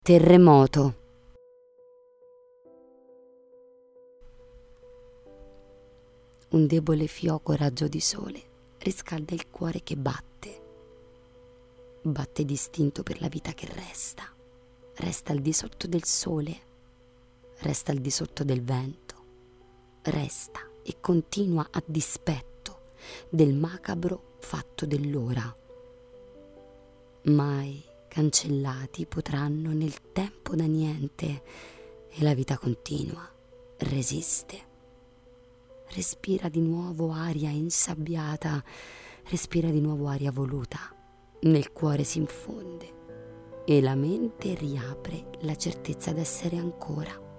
Terremoto. Un debole fioco raggio di sole riscalda il cuore che batte. Batte distinto per la vita che resta. Resta al di sotto del sole, resta al di sotto del vento, resta e continua a dispetto del macabro fatto dell'ora. Mai cancellati potranno nel tempo da niente e la vita continua, resiste. Respira di nuovo aria insabbiata, respira di nuovo aria voluta, nel cuore si infonde e la mente riapre la certezza d'essere ancora.